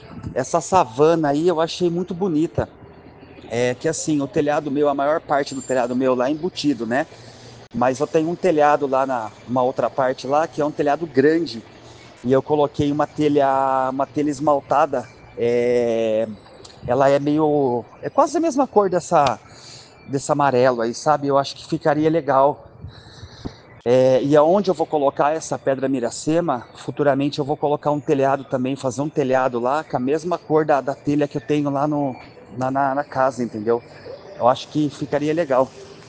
Essa savana aí eu achei muito bonita. É que assim, o telhado meu, a maior parte do telhado meu lá é embutido, né? Mas eu tenho um telhado lá uma outra parte lá, que é um telhado grande. E eu coloquei uma telha esmaltada. É, ela é meio. É quase a mesma cor desse amarelo aí, sabe? Eu acho que ficaria legal. E aonde eu vou colocar essa pedra miracema, futuramente eu vou colocar um telhado também, fazer um telhado lá com a mesma cor da telha que eu tenho lá na casa, entendeu? Eu acho que ficaria legal.